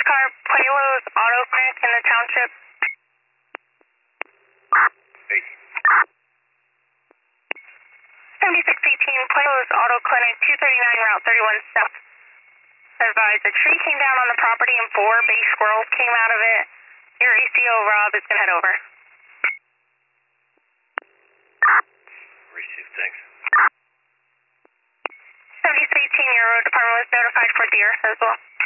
car, Pueblos Auto Clinic in the township. 7618 Pueblos Auto Clinic, 239 Route 31 South. Advise a tree came down on the property and 4 bay squirrels came out of it. Your ACO, Rob, is going to head over. Received, thanks. 7618, your road department was notified for deer as well.